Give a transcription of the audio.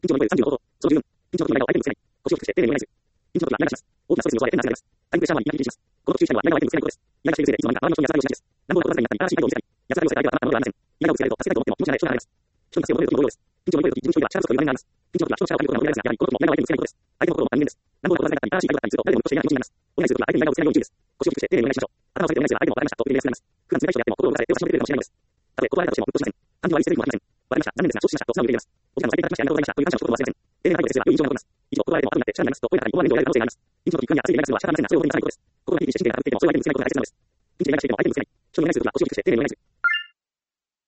緊張の声35その十分。緊張の時の間を相手にぶつけない。腰を低くして丁寧にお願いする。緊張の時は長くします。大きなストレスに襲われて変な汗が出ます。タイムプレッシャーは言い訳にします。この注意したいのは長を相手にぶつけないことです。嫌がしているせいでいつの間にか周りの人に安らぎをしないです。乱暴な心遣いになったり、新しい態度を見せたり、安らぎをせ相手はあなたのではありません。嫌がをぶつけられると助けたいと思っても気持ちがない人が現れます。人に助けを求める時の同様です。緊張の声の時、自分一人では力不足という場面があります。緊張の時は人の力を借りることが問題ですが、やはりこの時も嫌がを相手にぶつけないことです。相手の心も他人間です。乱暴な心遣いだったり、新しい態度だったりすると誰でもとして嫌な気持ちになります。お願いする時は相手に嫌がをぶつけないように注意です。腰を低くして丁寧にお願いしましょう。頭を下げてお願いすれば相手もわかりましたと言えるやすくなります。普段冷たい人であっても心を動かされ手を差し伸べてくれるかもしれないのです。たとえ断られたとしてもぐっとしません。感情は一切することはありません。わかりました。残念ですが承知しましたと素直に言えます。お時間を割いていただきましてありがとうございましたという感謝の一言を忘れません。丁寧な態度ですれば良い印象が残ります。以上、断られても後になって力になりますと声高に思われるようになる可能性があります。緊張の時、不安や熱い連絡するのは仕方ありませんが、それを本人になさいことです。心がピリピリして真剣になっていてもそういう相手にぶつけないことは大切なのです。緊張に連絡していても相手にぶつけない。人にお願いする時は腰を低くして丁寧にお願いする。